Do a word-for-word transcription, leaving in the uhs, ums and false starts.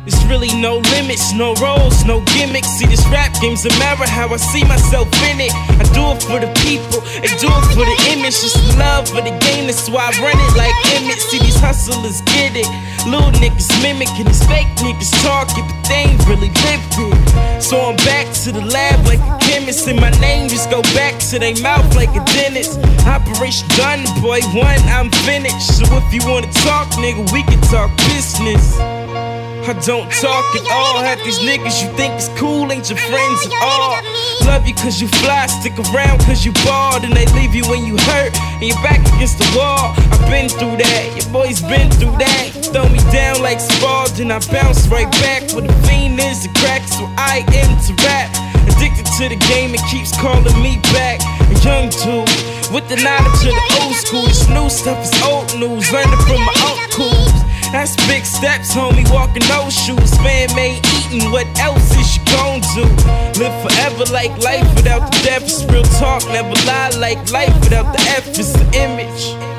There's really no limits, no roles, no gimmicks. See, this rap game's a mirror, how I see myself in it. I do it for the people, they do it for the image. Just love for the game, that's why I run it like Emmett. See, these hustlers get it. Little niggas mimicking, these fake niggas talking, but they ain't really lived it. So I'm back to the lab like a chemist, and my name just go back to their mouth like a dentist. Operation done, boy, one, I'm finished. So if you wanna talk, nigga, we can talk business. I don't talk at all. Half these niggas you think is cool ain't your friends at all. Love you cause you fly, stick around cause you bald, and they leave you when you hurt and you're back against the wall. I've been through that, your boy's been through that. Throw me down like Spalding, I bounce right back. Where the fiend is the crack, so I am to rap. Addicted to the game, it keeps calling me back. A young dude with the knowledge of the old school. This new stuff is old news, learning from my uncles. That's big steps, homie, walking those shoes. Fan made eating, what else is you gon' do? Live forever like life without the death. It's real talk, never lie like life without the F. It's the image.